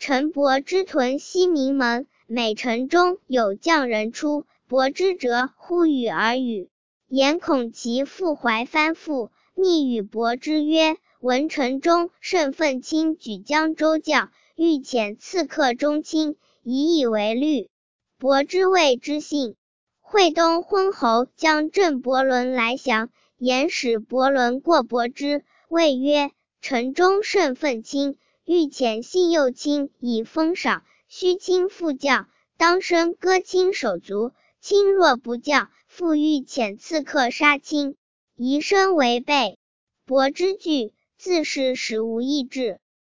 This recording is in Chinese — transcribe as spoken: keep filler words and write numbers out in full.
臣伯之屯西明门，每城中有将人出，伯之者呼与而语，言恐其父怀藩父，密与伯之曰：闻城中甚愤青举江州将，欲遣刺客中卿，以以为虑。伯之谓之信。惠东昏侯将郑伯伦来降，言使伯伦过伯之，谓曰：城中甚愤青，欲遣信右卿以封赏，须卿复将，当生割卿手足，卿若不将，复欲遣刺客杀卿，宜生违背。伯之惧，自是使无义志。